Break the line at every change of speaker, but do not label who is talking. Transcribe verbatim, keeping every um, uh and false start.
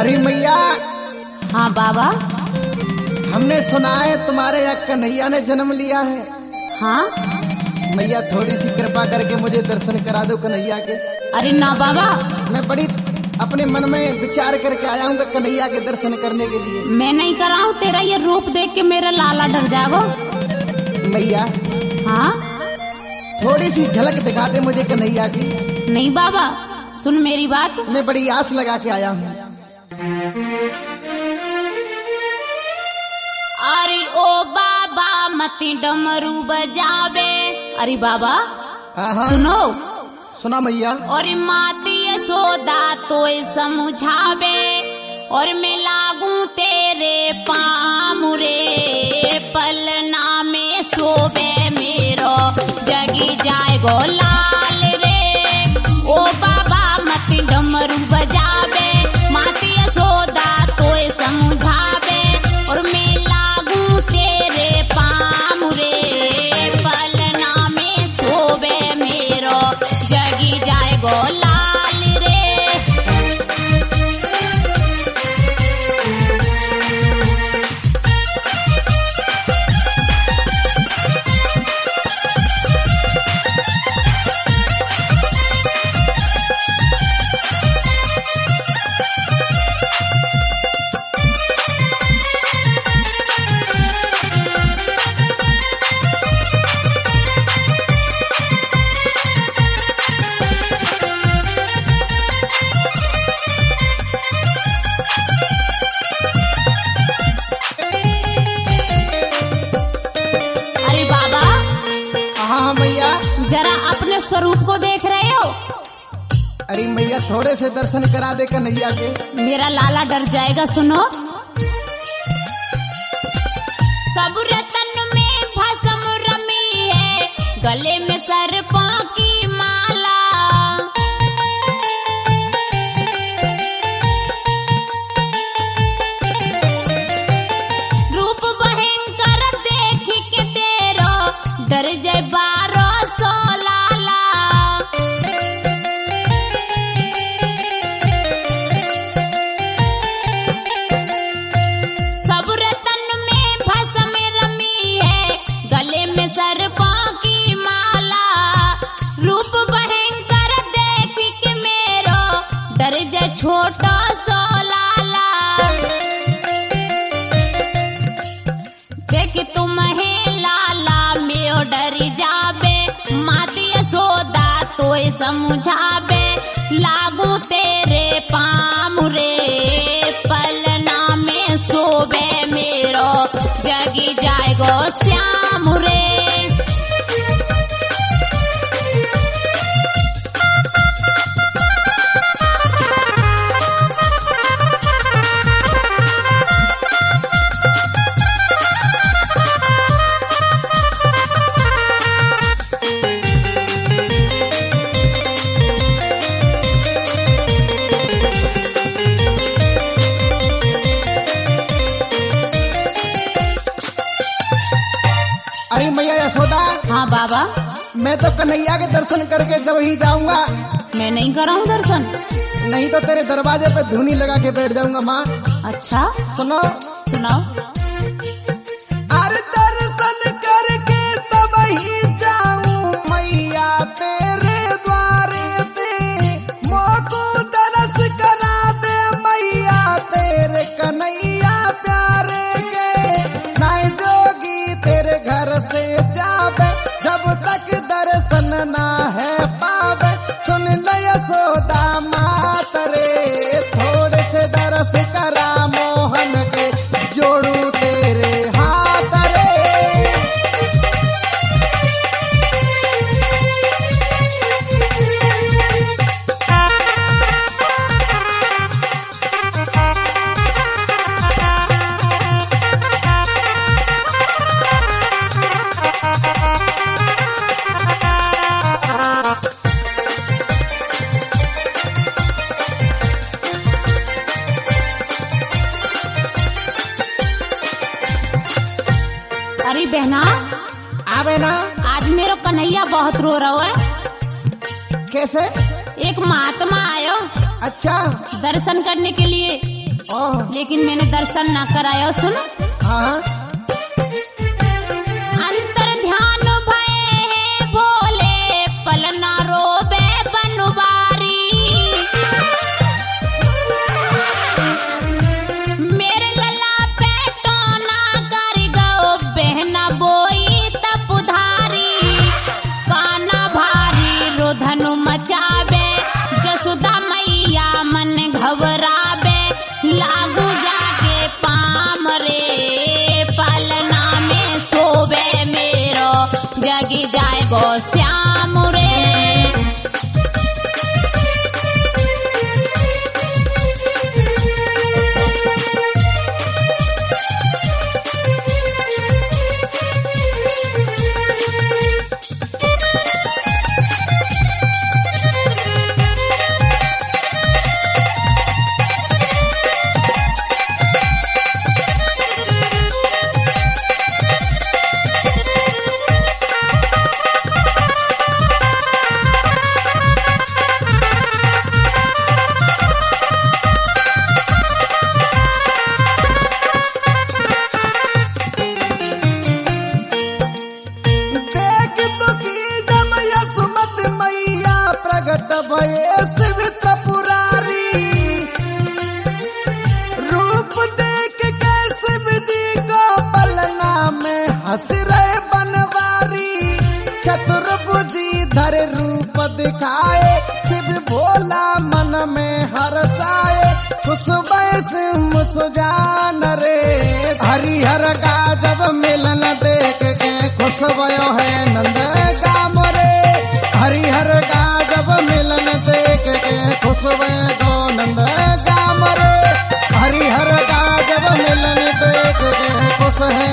अरे मैया,
हाँ बाबा।
हमने सुना है तुम्हारे यहाँ कन्हैया ने जन्म लिया है।
हाँ
मैया थोड़ी सी कृपा करके मुझे दर्शन करा दो कन्हैया के।
अरे ना बाबा,
मैं बड़ी अपने मन में विचार करके आया हूँ कन्हैया के दर्शन करने के लिए।
मैं नहीं कराऊं, तेरा ये रूप देख के मेरा लाला डर जागो।
मैया
हाँ
थोड़ी सी झलक दिखा दे मुझे कन्हैया की।
नहीं बाबा, सुन मेरी बात।
मैं बड़ी आस लगा के आया हूँ।
अरे ओ बाबा मती डमरू बजावे। अरे बाबा
हाँ
सुनो।
सुना मैया।
और माती यशोदा तो समझावे, और मैं लागू तेरे पामुरे पलना में सोवे मेरो जगी जाए गो लाल रे। ओ बाबा मती डमरू बजावे, माती यशोदा तो समझावे, और मैं लागू तेरे पामुरे पलना में सोवे मेरो जगी जाए गो लाल रे। अरे बाबा
हाँ मैया।
जरा अपने स्वरूप को देख रहे हो?
अरे मैया थोड़े से दर्शन करा दे कन्हैया के।
मेरा लाला डर जाएगा। सुनो। सब रतन में भस्म रमी है, गले में सर्पों की माला। रूप भयंकर देख के तेरो डर जाए बारो सो लाला। सब रतन में भस्म रमी है, गले में सर्पों की माला। रूप भयंकर देख के मेरो डर जाए छोटा सो लाला। देख तुम है लाला में डर जाबे, माती यशोदा तो समझाबे, लागू तेरे पामुरे पलना में सोबे मेरो जगी जाएगो श्याम रे।
अरे मैया यशोदा,
हाँ बाबा।
मैं तो कन्हैया के दर्शन करके जब ही जाऊंगा।
मैं नहीं कराऊं दर्शन?
नहीं तो तेरे दरवाजे पे धुनी लगा के बैठ जाऊंगा माँ।
अच्छा
सुनो।
सुनाओ।
अरे दर्शन करके तब ही जाऊं मैया तेरे द्वारे ते, मोको दरस करा दे मैया तेरे कन्हैया प्यारे के। नाई जोगी तेरे घर से जावे, जब तक दर्शन ना है पावे। सुन ले यशोदा मात रे, थोड़े से दर्श करा मोहन के, जोड़ू तेरे हाथ रे।
अरे बहना,
आवे ना।
आज मेरा कन्हैया बहुत रो रहा है।
कैसे?
एक महात्मा आयो
अच्छा
दर्शन करने के लिए।
हाँ
लेकिन मैंने दर्शन ना कराया। सुनो
हाँ
अंतर ध्यान भये है भोले पलना रोबे बनवारी। मेरे लला पे टोना कर गो बहना बोई तपुधारी। काना भारी रोधनु मचावे जसुदा मैया मन घबरावे। लागू जाके पाम रे पलना में सोवे मेरो जगी जाए गो श्याम रे।
देख दुखी जब यसुमत मैया प्रगट भये शिव त्रिपुरारी। रूप देख के शिव जी को पलना में हंस रहे बनवारी। चतुर्भुजी धर रूप दिखाए शिव भोला मन में हर्षाए। खुशबैस मुसुजान रे हरिहर का जब मिलन देख के खुश भयो है नंद गाम रे। हरिहर का जब मिलन देख के खुश भयो गो नंद गाम रे। हरिहर का जब मिलन देख के खुश है